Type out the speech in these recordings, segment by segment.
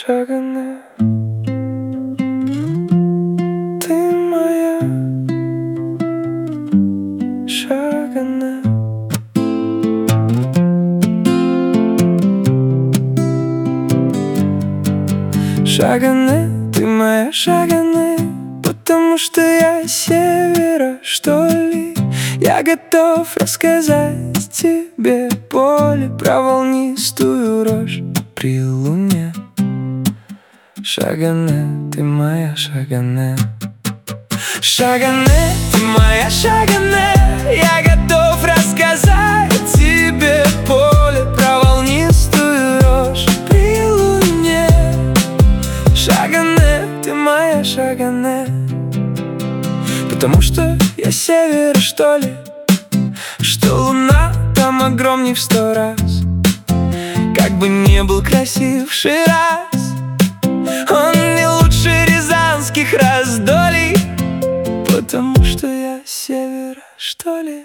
Шагане, ты моя Шагане. Шагане, ты моя Шагане, потому что я с севера, что ли. Я готов рассказать тебе поле про волнистую рожь при луне. Шагане, ты моя Шагане. Шагане, ты моя Шагане, я готов рассказать тебе поле про волнистую рожь при луне. Шагане, ты моя Шагане, потому что я с севера, что ли, что луна там огромней в 100 раз. Как бы не был красив Шираз, он не лучше рязанских раздолий, потому что я с севера, что ли.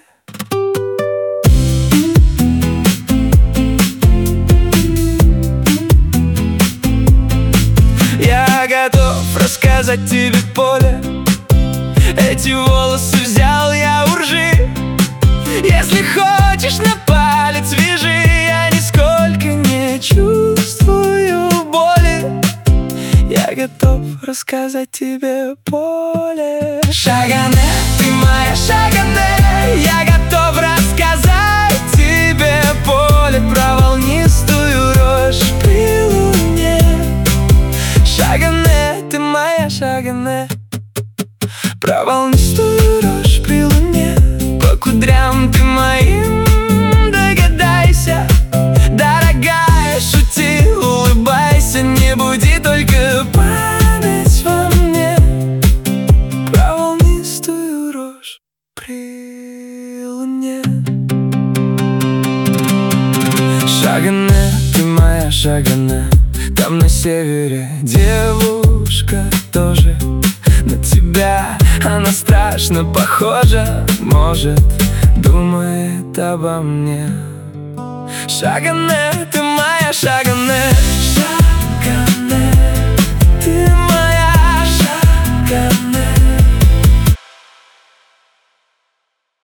Я готов рассказать тебе поле, эти волосы взял я у ржи. Если хочешь, на палец вяжи, я нисколько не чувствую боли. Я готов рассказать тебе поле. Шагане, ты моя Шагане, я готов рассказать тебе поле про волнистую рожь при луне. Шагане, ты моя Шагане, про волнистую рожь при луне. По кудрям ты моим догадайся, дорогая, шути, улыбайся, не буди только память во мне. Про волнистую рожь при луне. Шагане, ты моя Шагане, там на севере девушка тоже на тебя, она страшно похожа, может, думает обо мне. Шагане, ты моя Шагане.